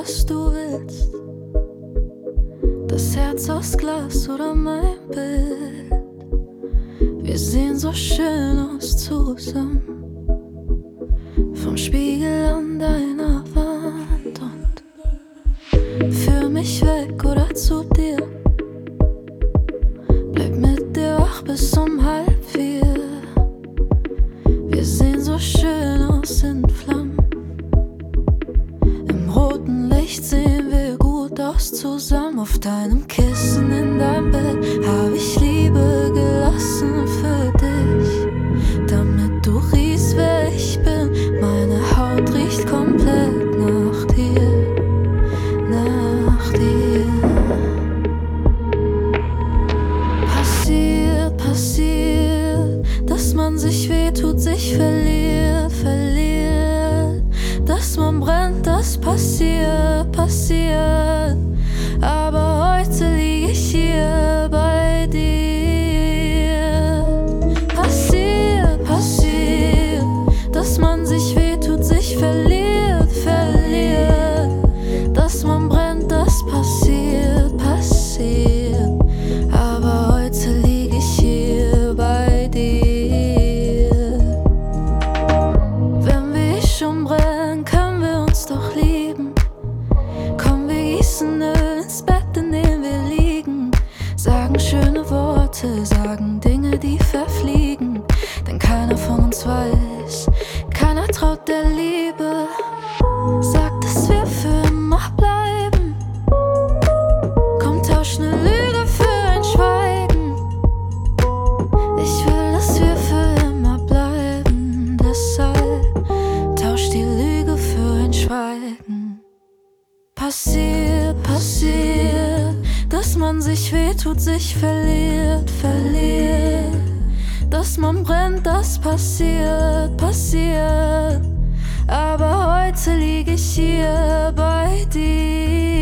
was du willst. Das Herz aus Glas oder mein Bild. Wir sehen so schön aus zusammen. Vom Spiegel an deiner Wand und für mich weg oder zu dir. Bleib mit dir wach bis um 3:30. Wir sehen so schön aus in Flammen. Im roten Licht sehen wir gut aus zusammen. Auf deinem Kissen in deinem Bett hab ich Liebe gelassen für dich, damit du riechst, wer ich bin. Meine Haut riecht komplett nach dir, nach dir. Passiert, dass man sich wehtut, sich verliert, dass man brennt, das passiert. Aber heute lieg ich hier bei dir. Passiert, dass man sich wehtut, sich verliert, dass man brennt, das passiert. Aber heute lieg ich hier bei dir. Wenn wir schon brennen, können wir uns doch lieben. Komm, wir gießen Öl ins Bett, in dem wir liegen. Sagen schöne Worte, sagen Dinge, die verfliegen. Denn keiner von uns weiß, keiner traut der Liebe. Sagt, dass wir für immer bleiben. Komm, tausch ne Lüge für ein Schweigen. Ich will, dass wir für immer bleiben. Deshalb tausch die Lüge für ein Schweigen. Passiert, dass man sich wehtut, sich verliert, dass man brennt, das passiert. Aber heute lieg ich hier bei dir.